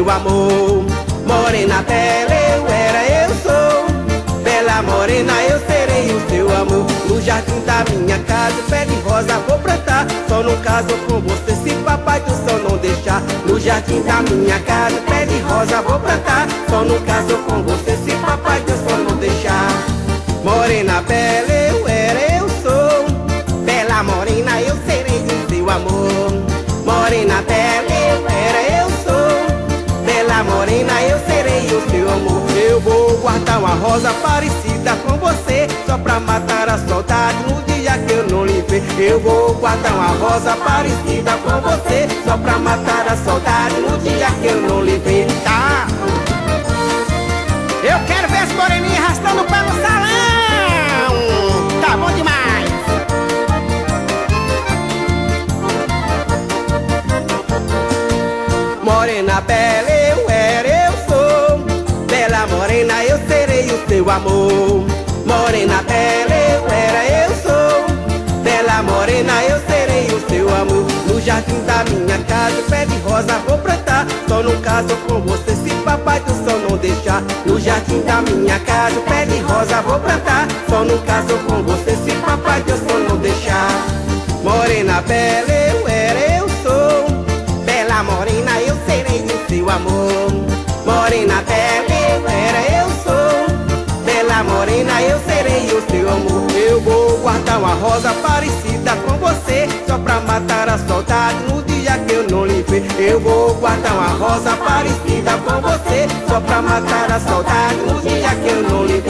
seu amor. Morena bela eu era, eu sou. Bela morena eu serei o seu amor. No jardim da minha casa, pé de rosa vou plantar. Só não caso com você se papai do céu não deixar. No jardim da minha casa, pé de rosa vou plantar. Só não caso com você se papai do céu não deixar. Morena bela eu era, eu sou. Bela morena eu serei o seu amor. Morena bela eu era, eu sou. Bela morena eu serei o seu amor. Eu vou guardar uma rosa parecida com você, só pra matar a saudade no dia que eu não lhe ver. Eu vou guardar uma rosa parecida com você, só pra matar a saudade no dia que eu não lhe ver. Tá? Eu quero ver as moreninhas arrastando o pé no salão. Tá bom demais. Morena bela eu era, eu sou. Bela morena eu serei o seu amor. Morena bela eu era, eu sou. Bela morena eu serei o seu amor. No jardim da minha casa, pé de rosa vou plantar. Só não caso com você se papai do céu não deixar. No jardim da minha casa, pé de rosa vou plantar. Só não caso com você se papai do céu não deixar. Morena bela eu era, eu sou. Bela morena eu serei o seu amor. Morena bela eu era, eu sou. Bela morena eu serei o seu amor. Eu vou guardar uma rosa parecida com você, só pra matar a saudade no dia que eu não lhe ver. Eu vou guardar uma rosa parecida com você, só pra matar a saudade no dia que eu não lhe ver.